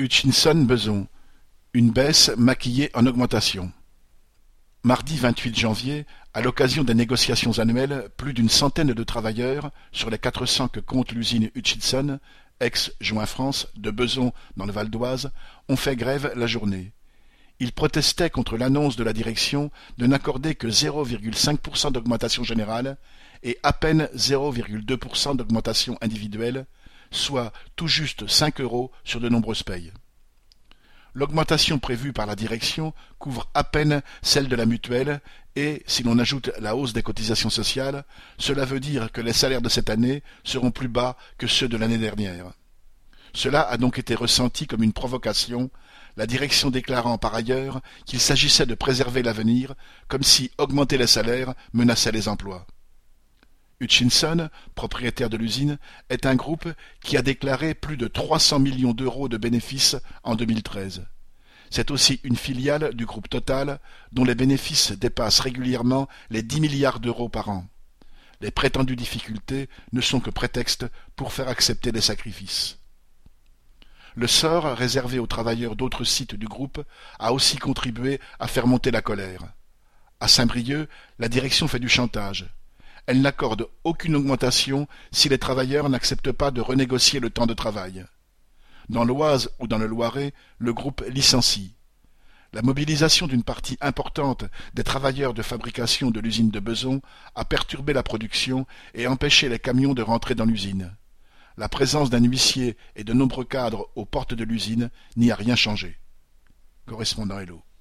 Hutchinson-Beson, une baisse maquillée en augmentation. Mardi 28 janvier, à l'occasion des négociations annuelles, plus d'une centaine de travailleurs, sur les 400 que compte l'usine Hutchinson, ex-Joint France, de Beson dans le Val d'Oise, ont fait grève la journée. Ils protestaient contre l'annonce de la direction de n'accorder que 0,5% d'augmentation générale et à peine 0,2% d'augmentation individuelle, soit tout juste 5 € sur de nombreuses payes. L'augmentation prévue par la direction couvre à peine celle de la mutuelle et, si l'on ajoute la hausse des cotisations sociales, cela veut dire que les salaires de cette année seront plus bas que ceux de l'année dernière. Cela a donc été ressenti comme une provocation, la direction déclarant par ailleurs qu'il s'agissait de préserver l'avenir, comme si augmenter les salaires menaçait les emplois. Hutchinson, propriétaire de l'usine, est un groupe qui a déclaré plus de 300 millions d'euros de bénéfices en 2013. C'est aussi une filiale du groupe Total, dont les bénéfices dépassent régulièrement les 10 milliards d'euros par an. Les prétendues difficultés ne sont que prétexte pour faire accepter des sacrifices. Le sort réservé aux travailleurs d'autres sites du groupe a aussi contribué à faire monter la colère. À Saint-Brieuc, la direction fait du chantage. Elle n'accorde aucune augmentation si les travailleurs n'acceptent pas de renégocier le temps de travail. Dans l'Oise ou dans le Loiret, le groupe licencie. La mobilisation d'une partie importante des travailleurs de fabrication de l'usine de Beson a perturbé la production et empêché les camions de rentrer dans l'usine. La présence d'un huissier et de nombreux cadres aux portes de l'usine n'y a rien changé. Correspondant Hello.